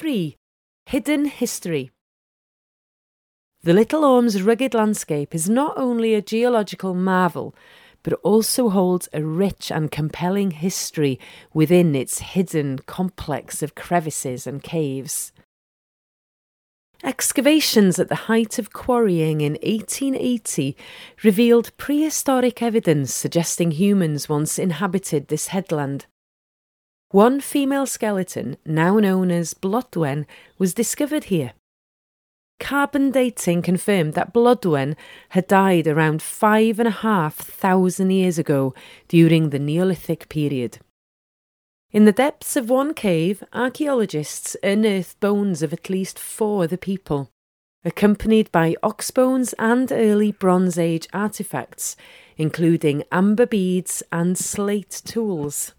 3. Hidden History. The Little Orme's rugged landscape is not only a geological marvel, but also holds a rich and compelling history within its hidden complex of crevices and caves. Excavations at the height of quarrying in 1880 revealed prehistoric evidence suggesting humans once inhabited this headland. One female skeleton, now known as Blodwen, was discovered here. Carbon dating confirmed that Blodwen had died around 5,500 years ago during the Neolithic period. In the depths of one cave, archaeologists unearthed bones of at least 4 other people, accompanied by ox bones and early Bronze Age artefacts, including amber beads and slate tools.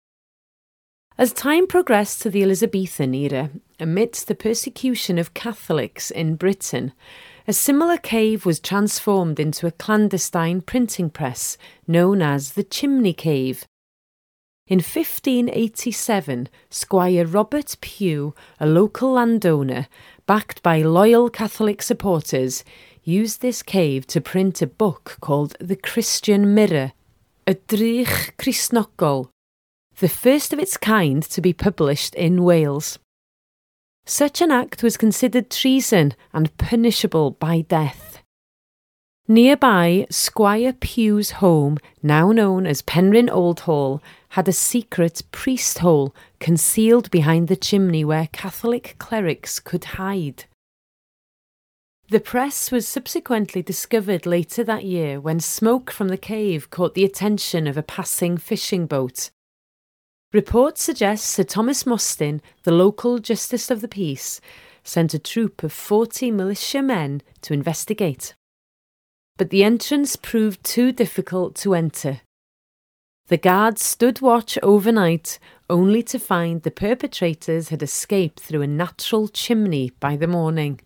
As time progressed to the Elizabethan era, amidst the persecution of Catholics in Britain, a similar cave was transformed into a clandestine printing press known as the Chimney Cave. In 1587, Squire Robert Pugh, a local landowner, backed by loyal Catholic supporters, used this cave to print a book called The Christian Mirror, y Drych Cristnogol, the first of its kind to be published in Wales. Such an act was considered treason and punishable by death. Nearby, Squire Pugh's home, now known as Penrhyn Old Hall, had a secret priest hole concealed behind the chimney where Catholic clerics could hide. The press was subsequently discovered later that year when smoke from the cave caught the attention of a passing fishing boat. Reports suggest Sir Thomas Mostyn, the local Justice of the Peace, sent a troop of 40 militia men to investigate. But the entrance proved too difficult to enter. The guards stood watch overnight, only to find the perpetrators had escaped through a natural chimney by the morning.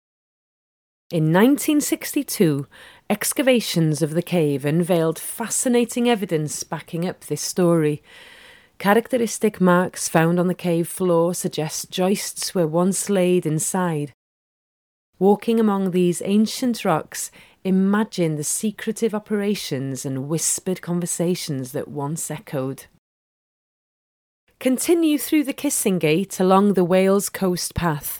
In 1962, excavations of the cave unveiled fascinating evidence backing up this story. Characteristic marks found on the cave floor suggest joists were once laid inside. Walking among these ancient rocks, imagine the secretive operations and whispered conversations that once echoed. Continue through the Kissing Gate along the Wales Coast Path.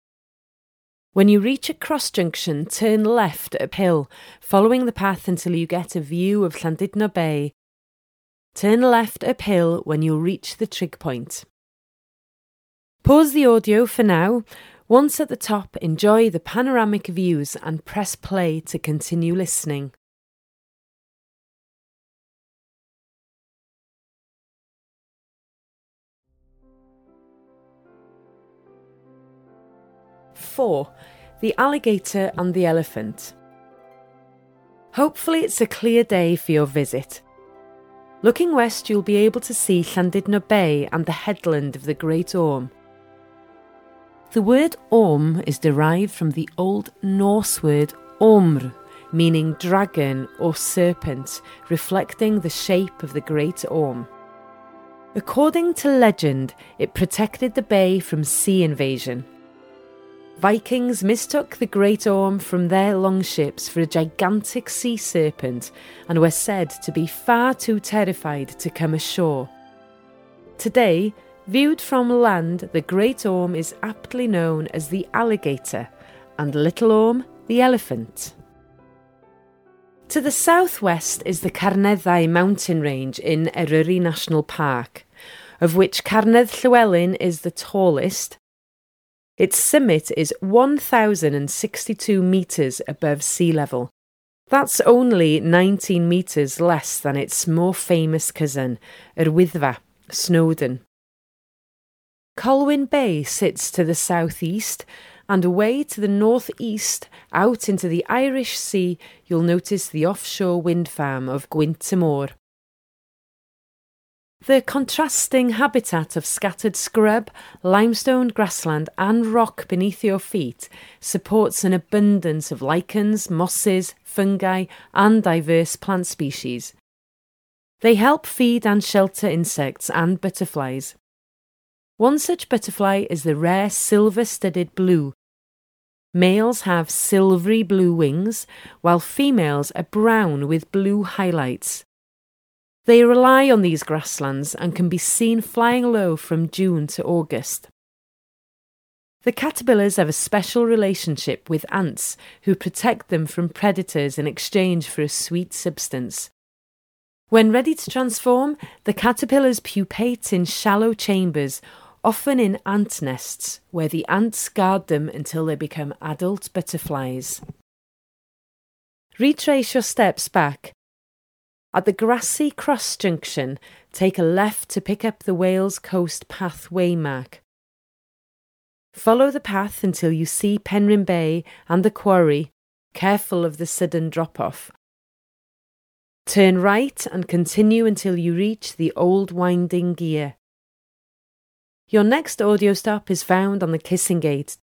When you reach a cross junction, turn left uphill, following the path until you get a view of Llandudno Bay. Turn left uphill when you'll reach the trig point. Pause the audio for now. Once at the top, enjoy the panoramic views and press play to continue listening. Four, the alligator and the elephant. Hopefully it's a clear day for your visit. Looking west, you'll be able to see Llandudno Bay and the headland of the Great Orme. The word Orme is derived from the Old Norse word Ormr, meaning dragon or serpent, reflecting the shape of the Great Orme. According to legend, it protected the bay from sea invasion. Vikings mistook the Great Orme from their longships for a gigantic sea serpent and were said to be far too terrified to come ashore. Today, viewed from land, the Great Orme is aptly known as the alligator and Little Orme the elephant. To the southwest is the Carneddau mountain range in Eryri National Park, of which Carnedd Llywelyn is the tallest. Its summit is 1,062 metres above sea level. That's only 19 metres less than its more famous cousin, Yr Wyddfa, Snowdon. Colwyn Bay sits to the southeast, and away to the northeast, out into the Irish Sea, you'll notice the offshore wind farm of Gwynt y Môr. The contrasting habitat of scattered scrub, limestone grassland and rock beneath your feet supports an abundance of lichens, mosses, fungi and diverse plant species. They help feed and shelter insects and butterflies. One such butterfly is the rare silver-studded blue. Males have silvery blue wings, while females are brown with blue highlights. They rely on these grasslands and can be seen flying low from June to August. The caterpillars have a special relationship with ants who protect them from predators in exchange for a sweet substance. When ready to transform, the caterpillars pupate in shallow chambers, often in ant nests, where the ants guard them until they become adult butterflies. Retrace your steps back. At the grassy cross junction, take a left to pick up the Wales Coast Path waymark. Follow the path until you see Penrhyn Bay and the quarry, careful of the sudden drop-off. Turn right and continue until you reach the Old Winding Gear. Your next audio stop is found on the Kissing Gate,